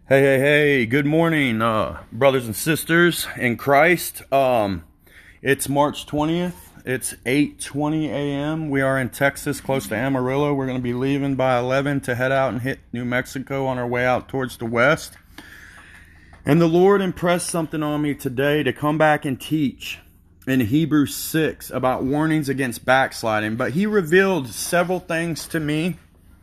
Hey, good morning, brothers and sisters in Christ. It's March 20th. It's 8:20 a.m. We are in Texas, close to Amarillo. We're going to be leaving by 11 to head out and hit New Mexico on our way out towards the west. And the Lord impressed something on me today to come back and teach in Hebrews 6 about warnings against backsliding. But He revealed several things to me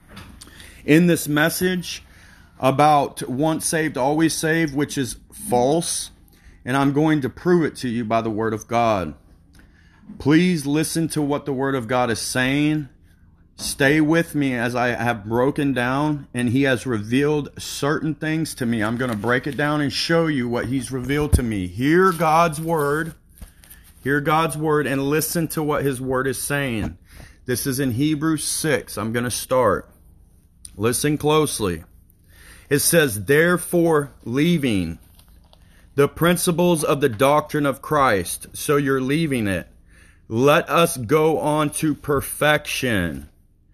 in this message about once saved, always saved, which is false. And I'm going to prove it to you by the Word of God. Please listen to what the Word of God is saying. Stay with me as I have broken down, and He has revealed certain things to me. I'm going to break it down and show you what He's revealed to me. Hear God's Word. Hear God's Word and listen to what His Word is saying. This is in Hebrews 6. I'm going to start. Listen closely. It says, therefore, leaving the principles of the doctrine of Christ. So you're leaving it. Let us go on to perfection,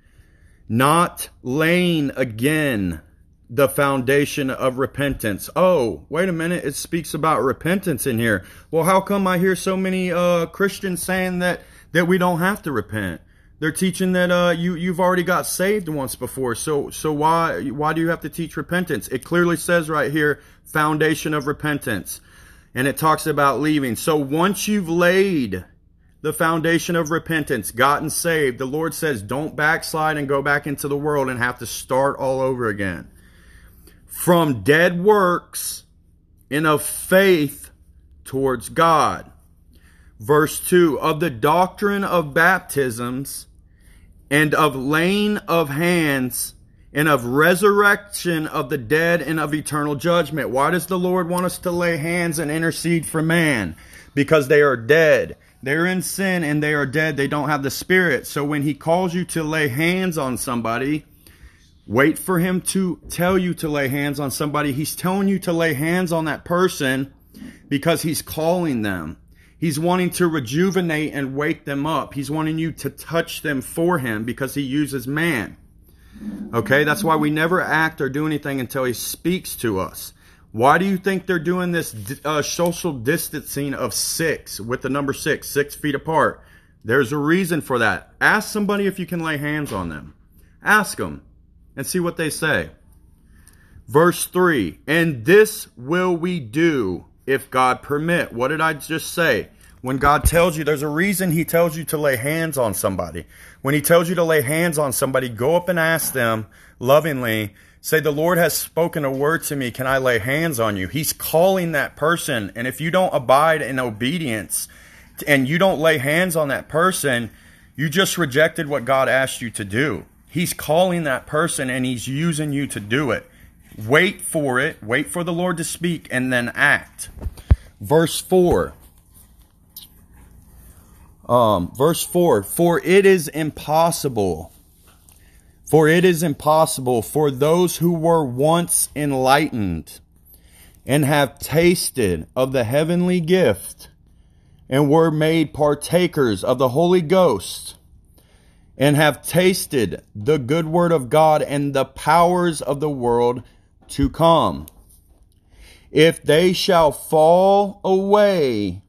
not laying again the foundation of repentance. Oh, wait a minute. It speaks about repentance in here. Well, how come I hear so many Christians saying that we don't have to repent? They're teaching that you've already got saved once before. So why do you have to teach repentance? It clearly says right here, foundation of repentance. And it talks about leaving. So once you've laid the foundation of repentance, gotten saved, the Lord says don't backslide and go back into the world and have to start all over again. From dead works and of faith towards God. Verse 2, of the doctrine of baptisms and of laying of hands and of resurrection of the dead and of eternal judgment. Why does the Lord want us to lay hands and intercede for man? Because they are dead. They're in sin and they are dead. They don't have the Spirit. So when He calls you to lay hands on somebody, wait for Him to tell you to lay hands on somebody. He's telling you to lay hands on that person because He's calling them. He's wanting to rejuvenate and wake them up. He's wanting you to touch them for Him because He uses man. Okay, that's why we never act or do anything until He speaks to us. Why do you think they're doing this social distancing of 6 with the number 6 feet apart? There's a reason for that. Ask somebody if you can lay hands on them. Ask them and see what they say. Verse 3, and this will we do if God permit. What did I just say? When God tells you, there's a reason He tells you to lay hands on somebody. When He tells you to lay hands on somebody, go up and ask them lovingly. Say, the Lord has spoken a word to me. Can I lay hands on you? He's calling that person. And if you don't abide in obedience and you don't lay hands on that person, you just rejected what God asked you to do. He's calling that person and He's using you to do it. Wait for it. Wait for the Lord to speak and then act. Verse 4. For it is impossible for those who were once enlightened and have tasted of the heavenly gift and were made partakers of the Holy Ghost and have tasted the good word of God and the powers of the world to come. If they shall fall away,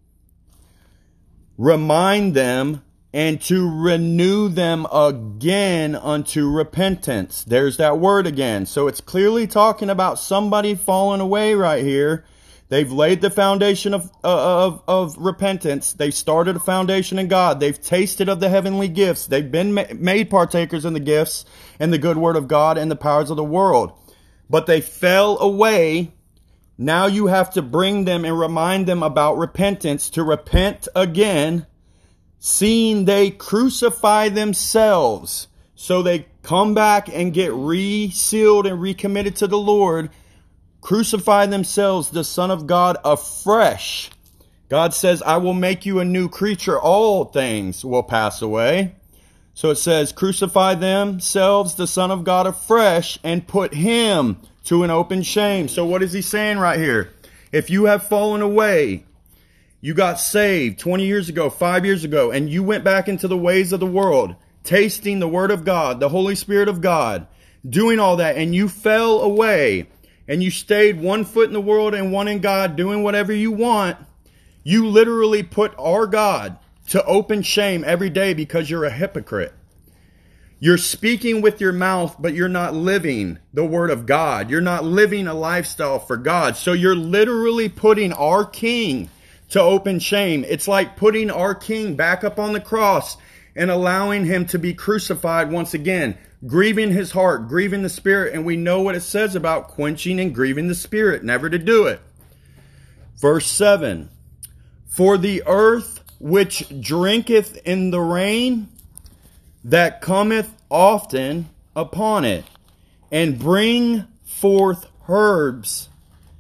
remind them and to renew them again unto repentance. There's that word again. So it's clearly talking about somebody falling away right here. They've laid the foundation of repentance. They've started a foundation in God. They've tasted of the heavenly gifts. They've been made partakers in the gifts and the good word of God and the powers of the world. But they fell away. Now you have to bring them and remind them about repentance, to repent again, seeing they crucify themselves. So they come back and get re-sealed and recommitted to the Lord, crucify themselves, the Son of God, afresh. God says, I will make you a new creature. All things will pass away. So it says, crucify themselves, the Son of God, afresh, and put Him to an open shame. So what is He saying right here? If you have fallen away, you got saved 20 years ago, 5 years ago, and you went back into the ways of the world, tasting the Word of God, the Holy Spirit of God, doing all that, and you fell away, and you stayed 1 foot in the world and 1 in God, doing whatever you want, you literally put our God to open shame every day because you're a hypocrite. You're speaking with your mouth, but you're not living the word of God. You're not living a lifestyle for God. So you're literally putting our King to open shame. It's like putting our King back up on the cross and allowing him to be crucified once again, grieving his heart, grieving the Spirit. And we know what it says about quenching and grieving the Spirit, never to do it. Verse 7, for the earth which drinketh in the rain that cometh often upon it, and bring forth herbs,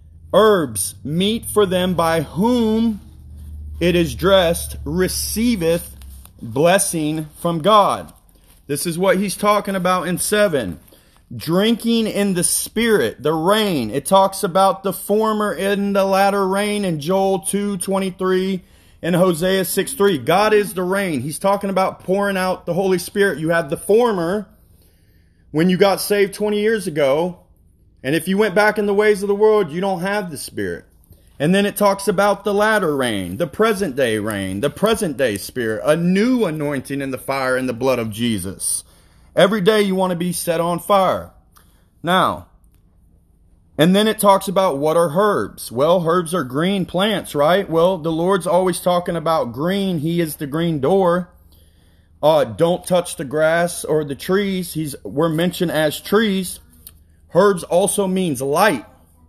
meat for them by whom it is dressed, receiveth blessing from God. This is what he's talking about in 7. Drinking in the Spirit, the rain. It talks about the former and the latter rain in Joel 2:23 and Hosea 6:3. God is the rain. He's talking about pouring out the Holy Spirit. You have the former when you got saved 20 years ago. And if you went back in the ways of the world, you don't have the Spirit. And then it talks about the latter rain, the present day rain, the present day Spirit, a new anointing in the fire and the blood of Jesus. Every day you want to be set on fire. Now, and then it talks about what are herbs. Well, herbs are green plants, right? Well, the Lord's always talking about green. He is the green door. Don't touch the grass or the trees. We're mentioned as trees. Herbs also means light.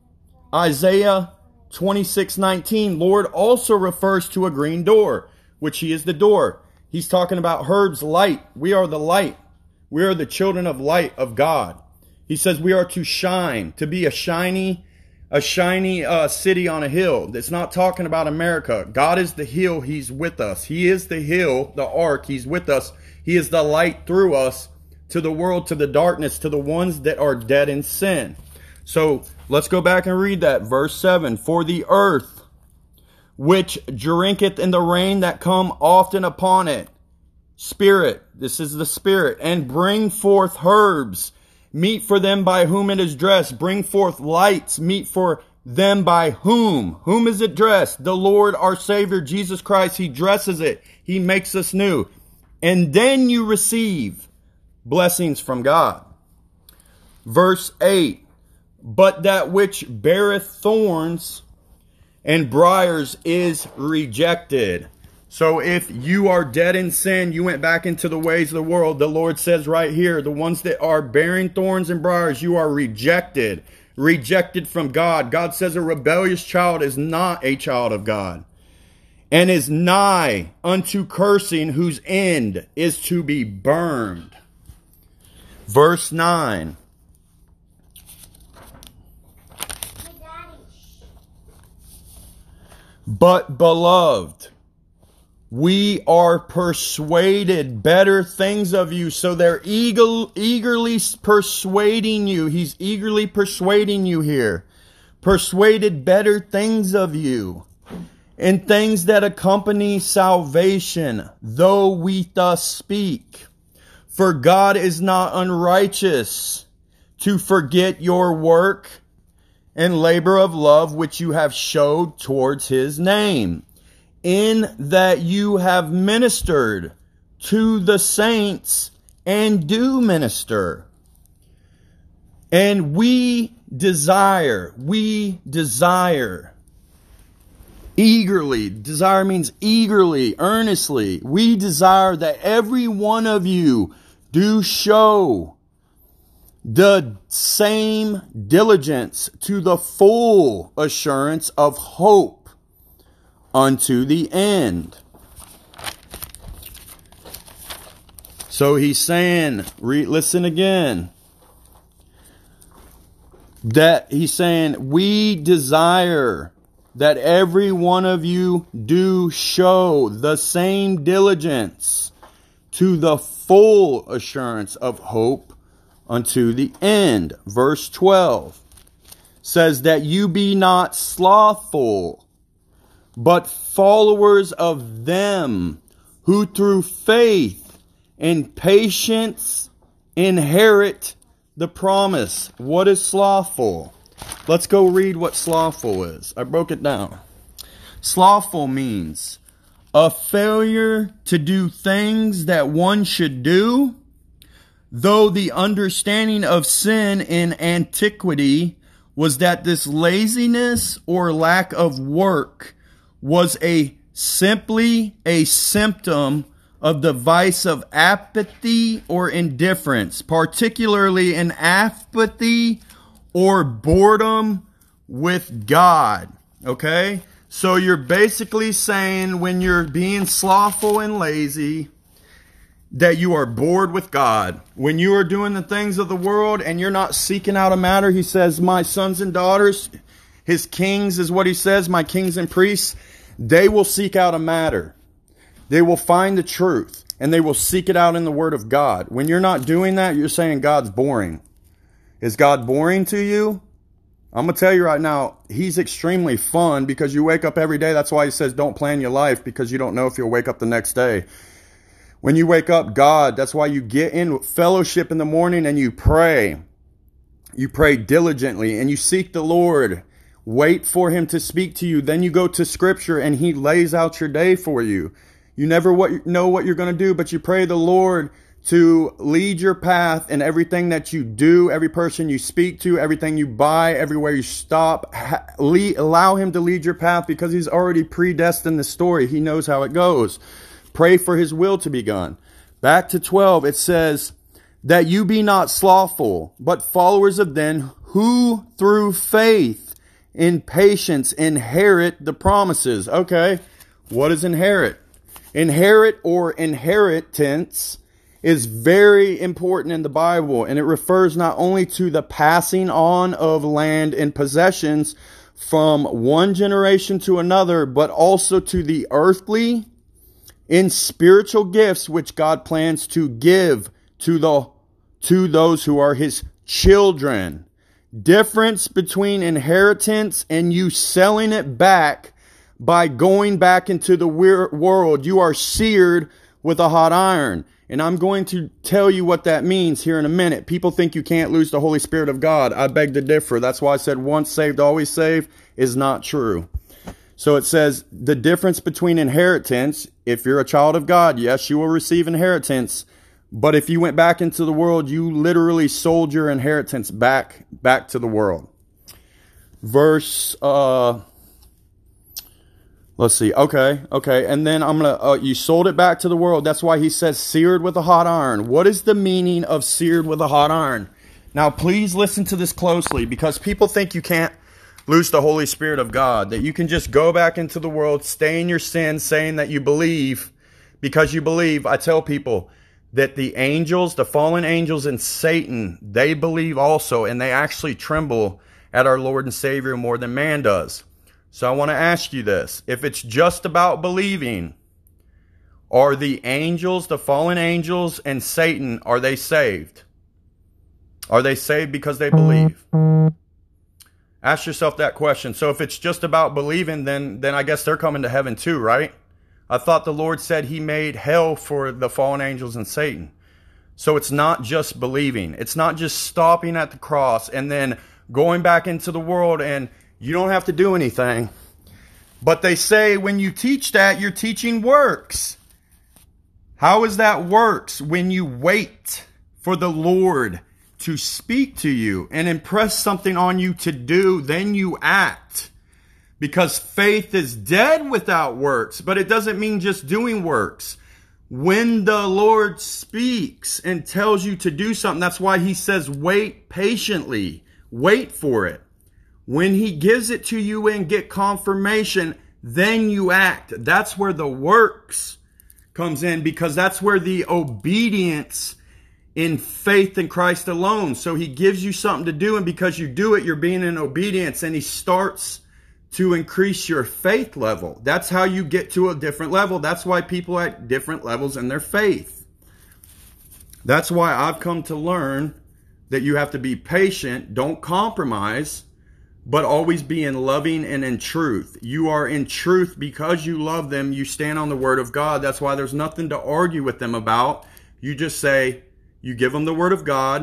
Isaiah 26:19, Lord also refers to a green door, which he is the door. He's talking about herbs, light. We are the light. We are the children of light of God. He says we are to shine, to be a shiny city on a hill. It's not talking about America. God is the hill. He's with us. He is the hill, the ark. He's with us. He is the light through us to the world, to the darkness, to the ones that are dead in sin. So let's go back and read that. Verse 7, for the earth which drinketh in the rain that come often upon it. Spirit, this is the Spirit. And bring forth herbs, meat for them by whom it is dressed. Bring forth lights, meat for them by whom. Whom is it dressed? The Lord our Savior, Jesus Christ. He dresses it. He makes us new. And then you receive blessings from God. Verse 8. But that which beareth thorns and briars is rejected. So if you are dead in sin, you went back into the ways of the world, the Lord says right here, the ones that are bearing thorns and briars, you are rejected. Rejected from God. God says a rebellious child is not a child of God. And is nigh unto cursing, whose end is to be burned. Verse 9. But beloved, we are persuaded better things of you. So they're eagerly persuading you. He's eagerly persuading you here. Persuaded better things of you. And things that accompany salvation, though we thus speak. For God is not unrighteous to forget your work and labor of love which you have showed towards his name, in that you have ministered to the saints and do minister. And we desire eagerly. Desire means eagerly, earnestly. We desire that every one of you do show the same diligence to the full assurance of hope unto the end. So he's saying, listen again, that he's saying, we desire that every one of you do show the same diligence to the full assurance of hope unto the end. Verse 12 says that you be not slothful, but followers of them who through faith and patience inherit the promise. What is slothful? let's go read what slothful is. I broke it down. Slothful means a failure to do things that one should do, though the understanding of sin in antiquity was that this laziness or lack of work was simply a symptom of the vice of apathy or indifference, particularly an apathy or boredom with God. Okay? So you're basically saying when you're being slothful and lazy, that you are bored with God. When you are doing the things of the world and you're not seeking out a matter, he says, my sons and daughters, his kings is what he says, my kings and priests, they will seek out a matter. They will find the truth and they will seek it out in the word of God. When you're not doing that, you're saying God's boring. Is God boring to you? I'm going to tell you right now, he's extremely fun because you wake up every day. That's why he says don't plan your life, because you don't know if you'll wake up the next day. When you wake up, God, that's why you get in fellowship in the morning and you pray. You pray diligently and you seek the Lord. Wait for him to speak to you. Then you go to scripture and he lays out your day for you. You never know what you're going to do, but you pray the Lord to lead your path in everything that you do, every person you speak to, everything you buy, everywhere you stop. Allow him to lead your path because he's already predestined the story. He knows how it goes. Pray for his will to be done. Back to 12, it says, that you be not slothful, but followers of them who through faith in patience inherit the promises. Okay, what is inherit? Inherit or inheritance is very important in the Bible, and it refers not only to the passing on of land and possessions from one generation to another, but also to the earthly in spiritual gifts which God plans to give to those who are his children. Difference between inheritance and you selling it back by going back into the world. You are seared with a hot iron. And I'm going to tell you what that means here in a minute. People think you can't lose the Holy Spirit of God. I beg to differ. That's why I said once saved, always saved is not true. So it says the difference between inheritance, if you're a child of God, yes, you will receive inheritance. But if you went back into the world, you literally sold your inheritance back to the world. Verse, let's see. Okay. And then you sold it back to the world. That's why he says seared with a hot iron. What is the meaning of seared with a hot iron? Now, please listen to this closely, because people think you can't lose the Holy Spirit of God, that you can just go back into the world, stay in your sin, saying that you believe because you believe. I tell people that the angels, the fallen angels and Satan, they believe also, and they actually tremble at our Lord and Savior more than man does. So I want to ask you this. If it's just about believing, are the angels, the fallen angels and Satan, are they saved? Are they saved because they believe? Ask yourself that question. So if it's just about believing, then I guess they're coming to heaven too, right? I thought the Lord said he made hell for the fallen angels and Satan. So it's not just believing. It's not just stopping at the cross and then going back into the world and you don't have to do anything. But they say when you teach that, you're teaching works. How is that works? When you wait for the Lord to speak to you and impress something on you to do, then you act. Because faith is dead without works, but it doesn't mean just doing works. When the Lord speaks and tells you to do something, that's why he says wait patiently. Wait for it. When he gives it to you and get confirmation, then you act. That's where the works comes in, because that's where the obedience in faith in Christ alone. So he gives you something to do, and because you do it, you're being in obedience, and he starts to increase your faith level. That's how you get to a different level. That's why people are at different levels in their faith. That's why I've come to learn that you have to be patient, don't compromise, but always be in loving and in truth. You are in truth because you love them. You stand on the word of God. That's why there's nothing to argue with them about. You just say, you give them the word of God.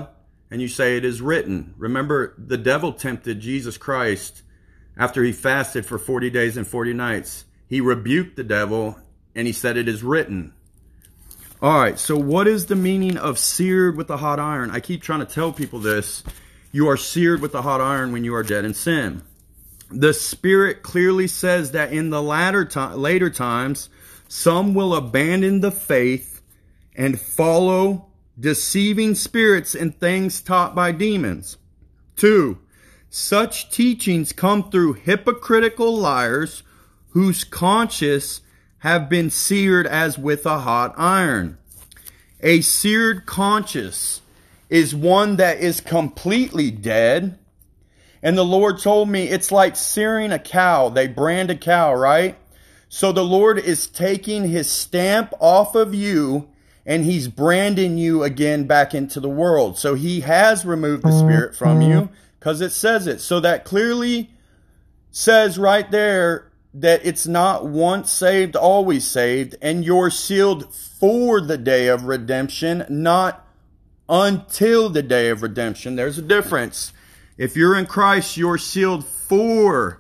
and you say it is written. Remember, the devil tempted Jesus Christ after he fasted for 40 days and 40 nights. He rebuked the devil and he said it is written. All right, so what is the meaning of seared with a hot iron? I keep trying to tell people this. You are seared with a hot iron when you are dead in sin. The Spirit clearly says that in the later times, some will abandon the faith and follow deceiving spirits and things taught by demons. 2, such teachings come through hypocritical liars whose conscience have been seared as with a hot iron. A seared conscience is one that is completely dead. And the Lord told me it's like searing a cow. They brand a cow, right? So the Lord is taking his stamp off of you and he's branding you again back into the world. So he has removed the Spirit from you because it says it. So that clearly says right there that it's not once saved, always saved. And you're sealed for the day of redemption, not until the day of redemption. There's a difference. If you're in Christ, you're sealed for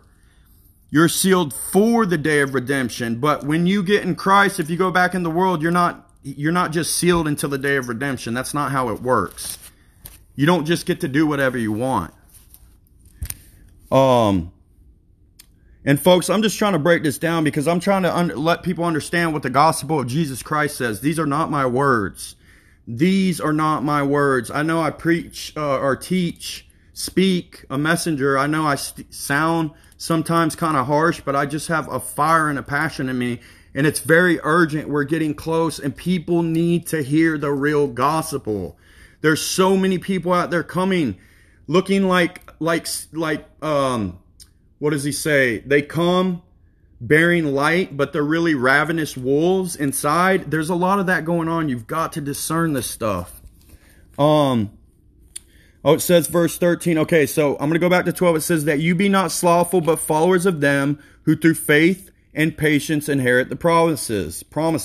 the day of redemption. But when you get in Christ, if you go back in the world, you're not just sealed until the day of redemption. That's not how it works. You don't just get to do whatever you want. And folks, I'm just trying to break this down because I'm trying to let people understand what the gospel of Jesus Christ says. These are not my words. These are not my words. I know I preach or teach, speak, a messenger. I know I sound sometimes kind of harsh, but I just have a fire and a passion in me. And it's very urgent. We're getting close and people need to hear the real gospel. There's so many people out there coming looking like what does he say? They come bearing light, but they're really ravenous wolves inside. There's a lot of that going on. You've got to discern this stuff. It says verse 13. Okay, so I'm going to go back to 12. It says that you be not slothful, but followers of them who through faith and patience inherit the promises.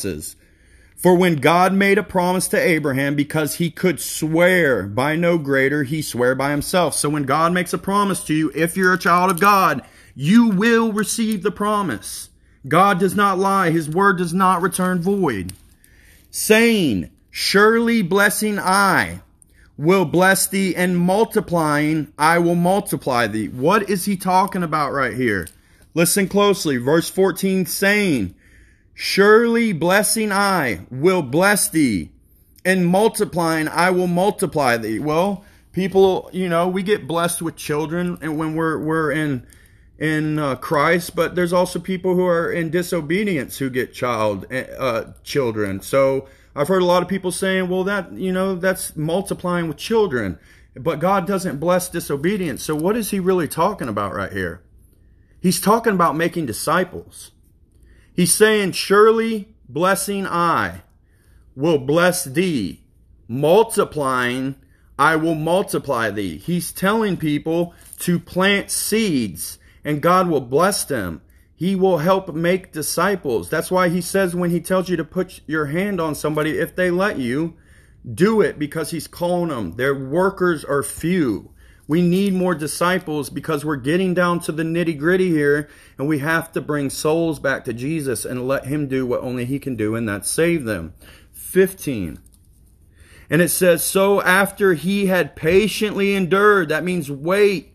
For when God made a promise to Abraham, because he could swear by no greater, he swore by himself. So when God makes a promise to you, if you're a child of God, you will receive the promise. God does not lie. His word does not return void. Saying, surely blessing I will bless thee, and multiplying I will multiply thee. What is he talking about right here? Listen closely. Verse 14 saying, surely blessing I will bless thee, and multiplying I will multiply thee. Well, people, we get blessed with children and when we're in Christ, but there's also people who are in disobedience who get children. So I've heard a lot of people saying, well, that's multiplying with children, but God doesn't bless disobedience. So what is he really talking about right here? He's talking about making disciples. He's saying, surely blessing I will bless thee, multiplying I will multiply thee. He's telling people to plant seeds and God will bless them. He will help make disciples. That's why he says when he tells you to put your hand on somebody, if they let you, do it, because he's calling them. Their workers are few. We need more disciples because we're getting down to the nitty-gritty here, and we have to bring souls back to Jesus and let him do what only he can do, and that's save them. 15. And it says, so after he had patiently endured, that means wait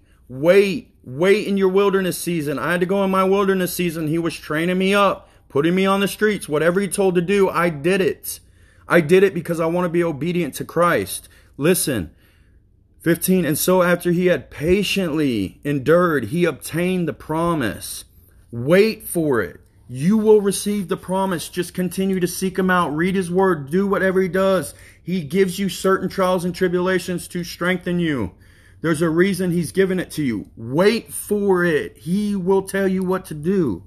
in your wilderness season. I had to go in my wilderness season. He was training me up, putting me on the streets. Whatever he told to do, I did it. I did it because I want to be obedient to Christ. Listen, 15, and so after he had patiently endured, he obtained the promise. Wait for it. You will receive the promise. Just continue to seek him out. Read his word. Do whatever he does. He gives you certain trials and tribulations to strengthen you. There's a reason he's given it to you. Wait for it. He will tell you what to do.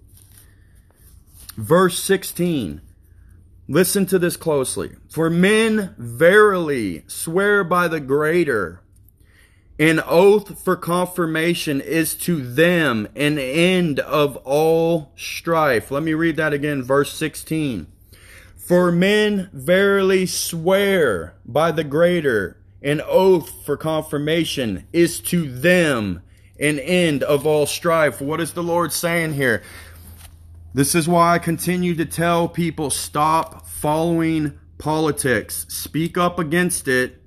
Verse 16. Listen to this closely. For men verily swear by the greater. An oath for confirmation is to them an end of all strife. Let me read that again, verse 16. For men verily swear by the greater. An oath for confirmation is to them an end of all strife. What is the Lord saying here? This is why I continue to tell people, stop following politics. Speak up against it.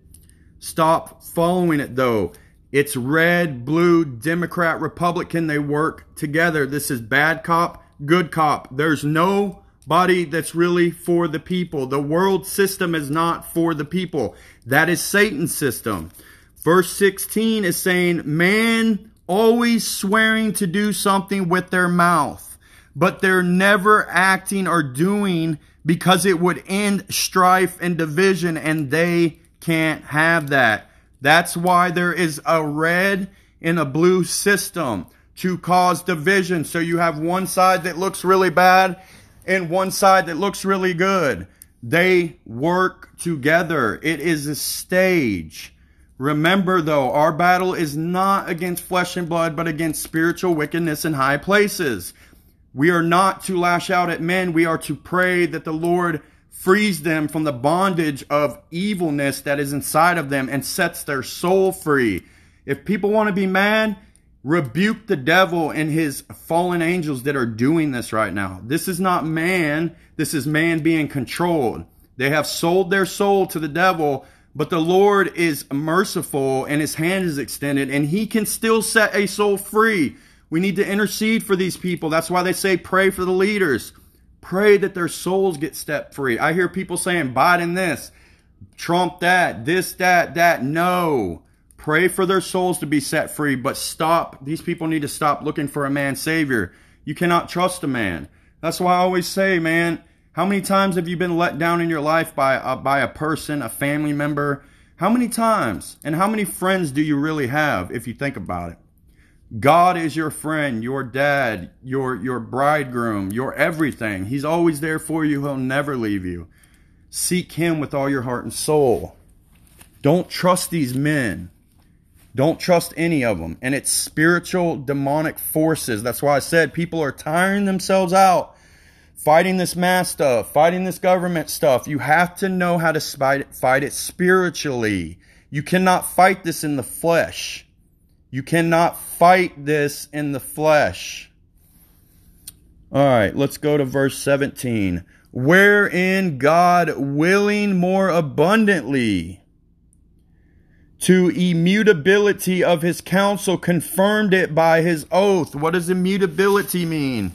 Stop following it though. It's red, blue, Democrat, Republican. They work together. This is bad cop, good cop. There's nobody that's really for the people. The world system is not for the people. That is Satan's system. Verse 16 is saying, man always swearing to do something with their mouth, but they're never acting or doing because it would end strife and division, and they can't have that. That's why there is a red and a blue system, to cause division. So you have one side that looks really bad and one side that looks really good. They work together. It is a stage. Remember though, our battle is not against flesh and blood, but against spiritual wickedness in high places. We are not to lash out at men. We are to pray that the Lord frees them from the bondage of evilness that is inside of them and sets their soul free. If people want to be mad, rebuke the devil and his fallen angels that are doing this right now. This is not man. This is man being controlled. They have sold their soul to the devil, but the Lord is merciful and his hand is extended and he can still set a soul free. We need to intercede for these people. That's why they say pray for the leaders. Pray that their souls get set free. I hear people saying Biden this, Trump that, this, that. No. Pray for their souls to be set free, but stop. These people need to stop looking for a man savior. You cannot trust a man. That's why I always say, man, how many times have you been let down in your life by a person, a family member? How many times? And how many friends do you really have if you think about it? God is your friend, your dad, your bridegroom, your everything. He's always there for you. He'll never leave you. Seek him with all your heart and soul. Don't trust these men. Don't trust any of them. And it's spiritual demonic forces. That's why I said people are tiring themselves out fighting this mass stuff, fighting this government stuff. You have to know how to fight it spiritually. You cannot fight this in the flesh. You cannot fight this in the flesh. All right, let's go to verse 17. Wherein God, willing more abundantly to immutability of his counsel, confirmed it by his oath. What does immutability mean?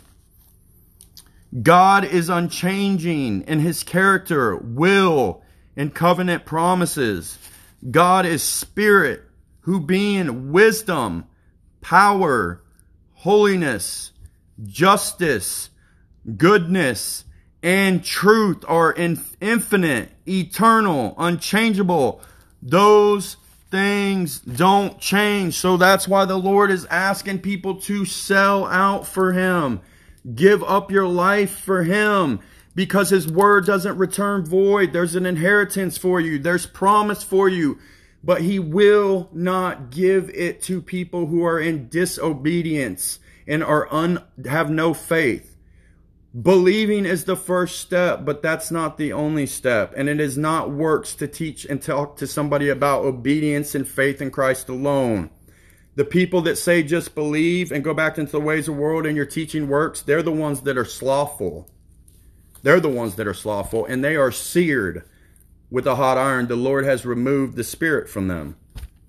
God is unchanging in his character, will, and covenant promises. God is spirit, who being wisdom, power, holiness, justice, goodness, and truth are infinite, eternal, unchangeable. Those things don't change. So that's why the Lord is asking people to sell out for him. Give up your life for him, because his word doesn't return void. There's an inheritance for you. There's promise for you. But he will not give it to people who are in disobedience and have no faith. Believing is the first step, but that's not the only step. And it is not works to teach and talk to somebody about obedience and faith in Christ alone. The people that say just believe and go back into the ways of the world and you're teaching works, they're the ones that are slothful. They're the ones that are slothful, and they are seared with a hot iron. The Lord has removed the spirit from them.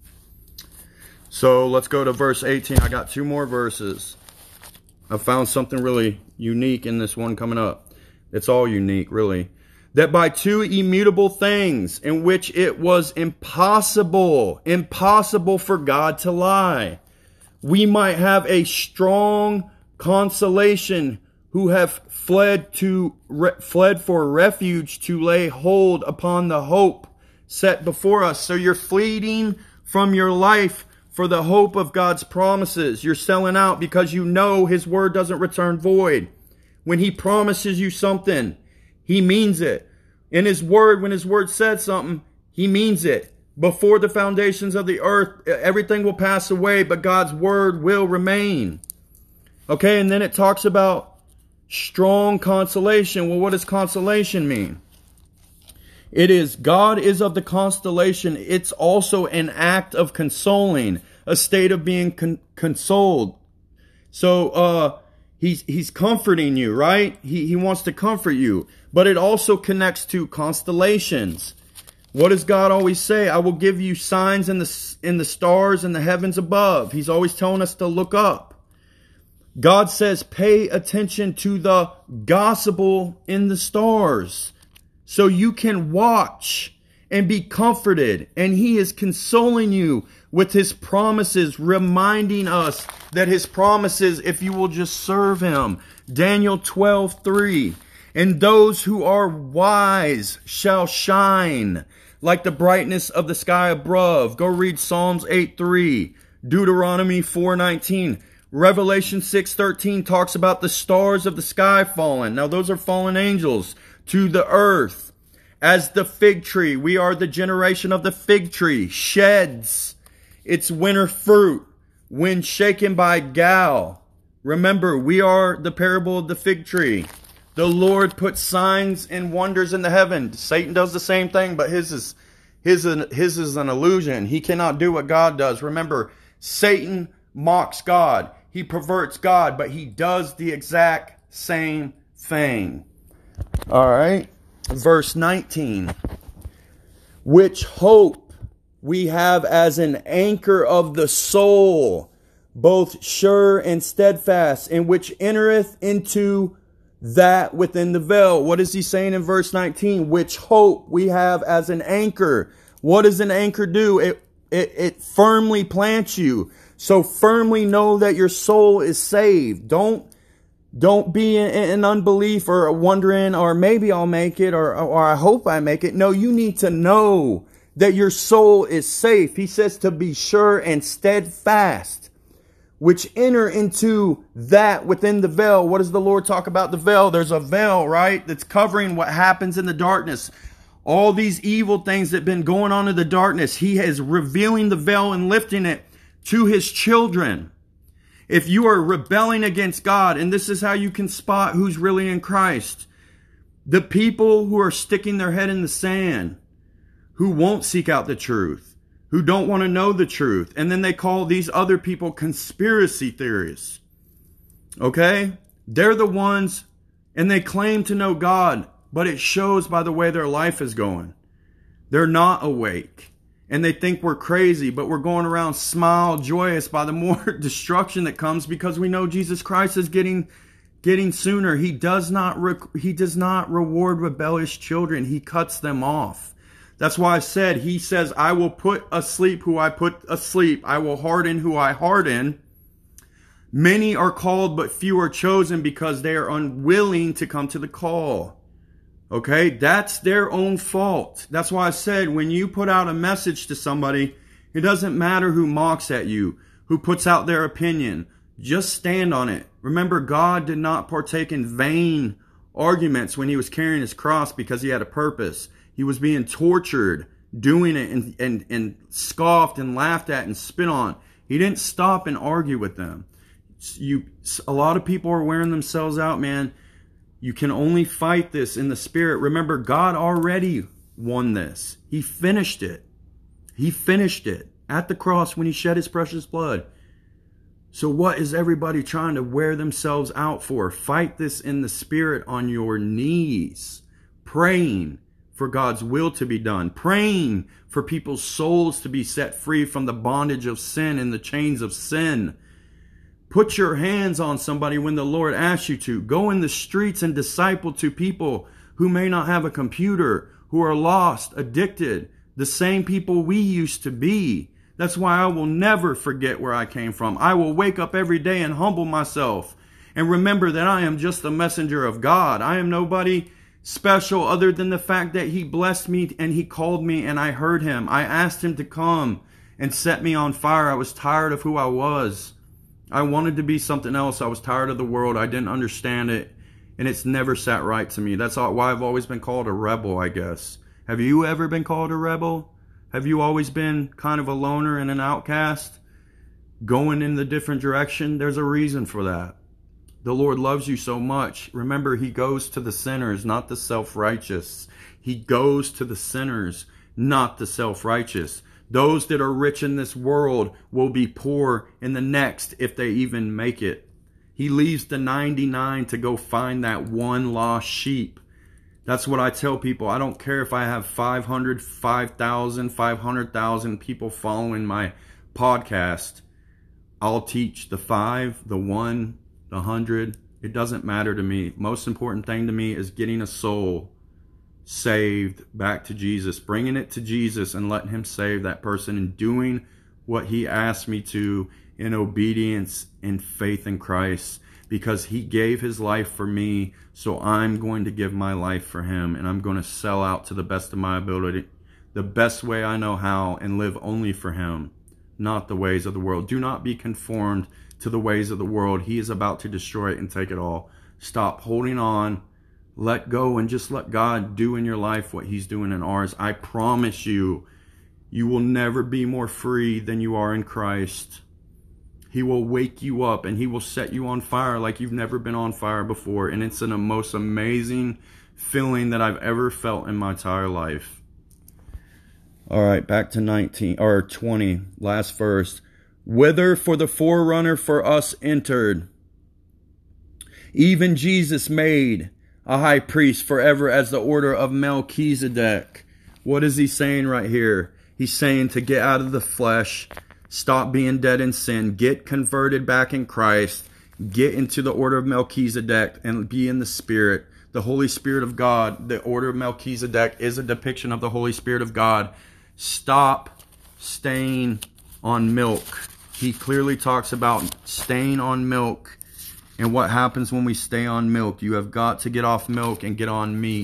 So let's go to verse 18. I got two more verses. I found something really unique in this one coming up. It's all unique, really. That by two immutable things in which it was impossible for God to lie, we might have a strong consolation who have fled for refuge to lay hold upon the hope set before us. So you're fleeing from your life for the hope of God's promises. You're selling out because you know his word doesn't return void. When he promises you something, he means it. In his word, when his word said something, he means it. Before the foundations of the earth, everything will pass away, but God's word will remain. Okay, and then it talks about strong consolation. Well, what does consolation mean? It is, God is of the constellation. It's also an act of consoling, a state of being consoled. So, he's comforting you, right? He wants to comfort you. But it also connects to constellations. What does God always say? I will give you signs in the stars and the heavens above. He's always telling us to look up. God says, pay attention to the gospel in the stars so you can watch and be comforted. And He is consoling you with His promises, reminding us that His promises, if you will just serve Him. Daniel 12:3. And those who are wise shall shine like the brightness of the sky above. Go read Psalms 8:3, Deuteronomy 4:19. Revelation 6:13 talks about the stars of the sky fallen. Now those are fallen angels to the earth. As the fig tree, we are the generation of the fig tree, sheds its winter fruit when shaken by gall. Remember, we are the parable of the fig tree. The Lord puts signs and wonders in the heaven. Satan does the same thing, but his is an illusion. He cannot do what God does. Remember, Satan mocks God. He perverts God, but he does the exact same thing. All right. Verse 19. Which hope we have as an anchor of the soul, both sure and steadfast, and which entereth into that within the veil. What is he saying in verse 19? Which hope we have as an anchor. What does an anchor do? It firmly plants you. So firmly know that your soul is saved. Don't be in unbelief or wondering, or maybe I'll make it, or I hope I make it. No, you need to know that your soul is safe. He says to be sure and steadfast, which enter into that within the veil. What does the Lord talk about the veil? There's a veil, right? That's covering what happens in the darkness. All these evil things that have been going on in the darkness. He is revealing the veil and lifting it to His children. If you are rebelling against God, and this is how you can spot who's really in Christ. The people who are sticking their head in the sand, who won't seek out the truth, who don't want to know the truth. And then they call these other people conspiracy theorists. Okay? They're the ones, and they claim to know God, but it shows by the way their life is going. They're not awake. And they think we're crazy, but we're going around smile, joyous by the more destruction that comes, because we know Jesus Christ is getting sooner. He does not reward rebellious children. He cuts them off. That's why I said, He says, I will put asleep who I put asleep. I will harden who I harden. Many are called, but few are chosen, because they are unwilling to come to the call. Okay, that's their own fault. That's why I said, when you put out a message to somebody, it doesn't matter who mocks at you, who puts out their opinion. Just stand on it. Remember, God did not partake in vain arguments when He was carrying His cross, because He had a purpose. He was being tortured, doing it, and scoffed and laughed at and spit on. He didn't stop and argue with them. A lot of people are wearing themselves out, man. You can only fight this in the Spirit. Remember, God already won this. He finished it. He finished it at the cross when He shed His precious blood. So what is everybody trying to wear themselves out for? Fight this in the Spirit on your knees, praying for God's will to be done, praying for people's souls to be set free from the bondage of sin and the chains of sin. Put your hands on somebody when the Lord asks you to. Go in the streets and disciple to people who may not have a computer, who are lost, addicted, the same people we used to be. That's why I will never forget where I came from. I will wake up every day and humble myself and remember that I am just the messenger of God. I am nobody special other than the fact that He blessed me and He called me and I heard Him. I asked Him to come and set me on fire. I was tired of who I was. I wanted to be something else. I was tired of the world. I didn't understand it. And it's never sat right to me. That's why I've always been called a rebel, I guess. Have you ever been called a rebel? Have you always been kind of a loner and an outcast? Going in the different direction? There's a reason for that. The Lord loves you so much. Remember, he goes to the sinners, not the self-righteous. He goes to the sinners, not the self-righteous. Those that are rich in this world will be poor in the next if they even make it. He leaves the 99 to go find that one lost sheep. That's what I tell people. I don't care if I have 500, 5,000, 500,000 people following my podcast. I'll teach the 5, the 1, the 100. It doesn't matter to me. Most important thing to me is getting a soul saved back to Jesus, bringing it to Jesus and letting him save that person and doing what he asked me to in obedience and faith in Christ, because he gave his life for me. So I'm going to give my life for him, and I'm going to sell out to the best of my ability, the best way I know how, and live only for him, not the ways of the world. Do not be conformed to the ways of the world. He is about to destroy it and take it all. Stop holding on. Let go and just let God do in your life what he's doing in ours. I promise you, you will never be more free than you are in Christ. He will wake you up and he will set you on fire like you've never been on fire before. And it's the most amazing feeling that I've ever felt in my entire life. All right, back to 20, last verse. Whither for the forerunner for us entered, even Jesus made a high priest forever as the order of Melchizedek. What is he saying right here? He's saying to get out of the flesh, stop being dead in sin, get converted back in Christ, get into the order of Melchizedek and be in the Spirit, the Holy Spirit of God. The order of Melchizedek is a depiction of the Holy Spirit of God. Stop staying on milk. He clearly talks about staying on milk. And what happens when we stay on milk? You have got to get off milk and get on meat.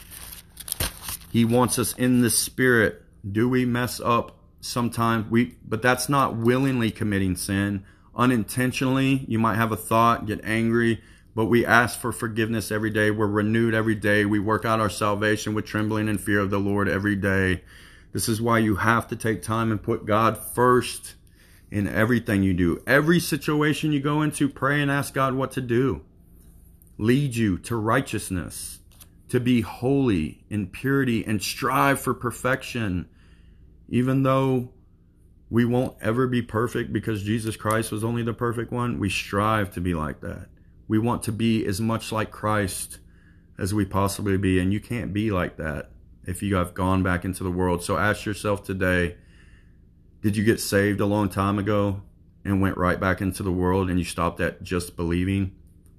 He wants us in the Spirit. Do we mess up sometimes? But that's not willingly committing sin. Unintentionally, you might have a thought, get angry, but we ask for forgiveness every day. We're renewed every day. We work out our salvation with trembling and fear of the Lord every day. This is why you have to take time and put God first in everything you do. Every situation you go into, pray and ask God what to do. Lead you to righteousness, to be holy in purity, and strive for perfection. Even though we won't ever be perfect because Jesus Christ was only the perfect one, we strive to be like that. We want to be as much like Christ as we possibly be, and you can't be like that if you have gone back into the world. So ask yourself today, did you get saved a long time ago and went right back into the world and you stopped at just believing?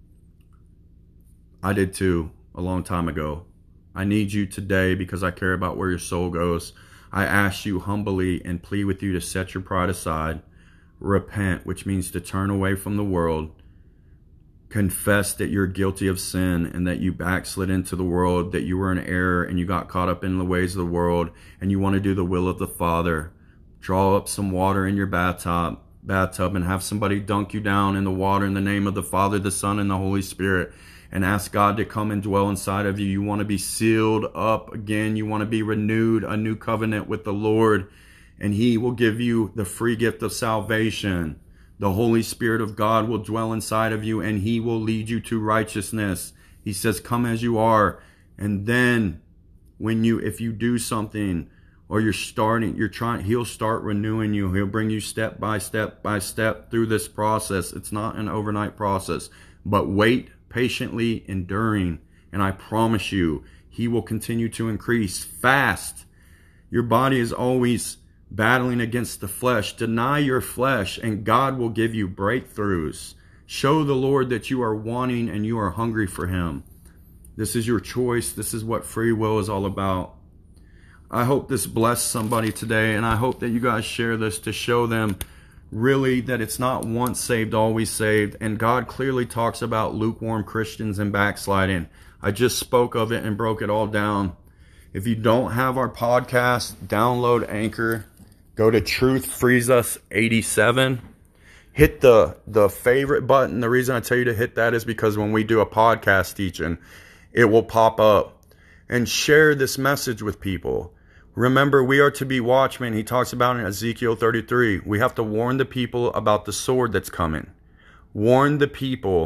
I did too, a long time ago. I need you today because I care about where your soul goes. I ask you humbly and plead with you to set your pride aside. Repent, which means to turn away from the world. Confess that you're guilty of sin and that you backslid into the world, that you were in error and you got caught up in the ways of the world and you want to do the will of the Father. Draw up some water in your bathtub and have somebody dunk you down in the water in the name of the Father, the Son, and the Holy Spirit, and ask God to come and dwell inside of you. You want to be sealed up again. You want to be renewed, a new covenant with the Lord, and he will give you the free gift of salvation. The Holy Spirit of God will dwell inside of you, and he will lead you to righteousness. He says, come as you are. And then if you do something, or he'll start renewing you. He'll bring you step by step through this process. It's not an overnight process, but wait patiently, enduring, and I promise you, he will continue to increase. Fast. Your body is always battling against the flesh. Deny your flesh, and God will give you breakthroughs. Show the Lord that you are wanting and you are hungry for him. This is your choice. This is what free will is all about. I hope this blessed somebody today, and I hope that you guys share this to show them really that it's not once saved, always saved. And God clearly talks about lukewarm Christians and backsliding. I just spoke of it and broke it all down. If you don't have our podcast, download Anchor. Go to Truth Frees Us 87. Hit the favorite button. The reason I tell you to hit that is because when we do a podcast teaching, it will pop up. And share this message with people. Remember, we are to be watchmen. He talks about in Ezekiel 33. We have to warn the people about the sword that's coming. Warn the people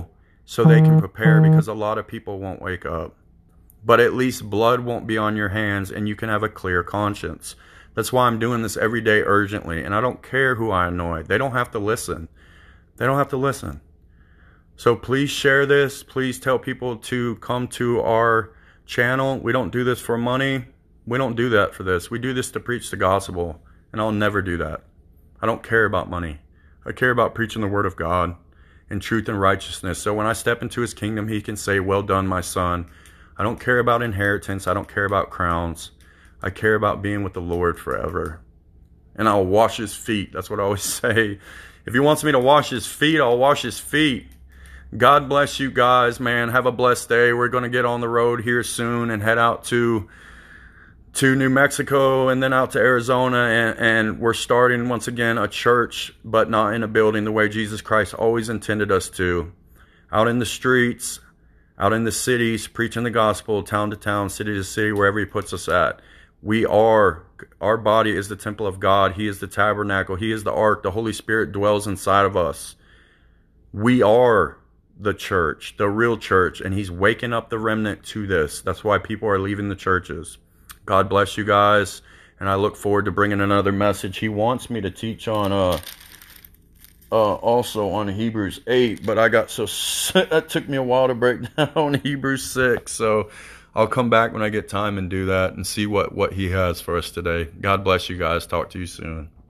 so they can prepare, because a lot of people won't wake up. But at least blood won't be on your hands and you can have a clear conscience. That's why I'm doing this every day urgently. And I don't care who I annoy. They don't have to listen. They don't have to listen. So please share this. Please tell people to come to our channel. We don't do this for money. We don't do that for this. We do this to preach the gospel. And I'll never do that. I don't care about money. I care about preaching the word of God in truth and righteousness. So when I step into his kingdom, he can say, well done, my son. I don't care about inheritance. I don't care about crowns. I care about being with the Lord forever. And I'll wash his feet. That's what I always say. If he wants me to wash his feet, I'll wash his feet. God bless you guys, man. Have a blessed day. We're going to get on the road here soon and head out to New Mexico and then out to Arizona. And we're starting, once again, a church, but not in a building, the way Jesus Christ always intended us to. Out in the streets, out in the cities, preaching the gospel, town to town, city to city, wherever he puts us at. Our body is the temple of God. He is the tabernacle. He is the ark. The Holy Spirit dwells inside of us. We are the church, the real church, and he's waking up the remnant to this. That's why people are leaving the churches. God bless you guys, and I look forward to bringing another message. He wants me to teach on also on Hebrews 8, but I got so sick. That took me a while to break down Hebrews 6. So I'll come back when I get time and do that and see what he has for us today. God bless you guys. Talk to you soon.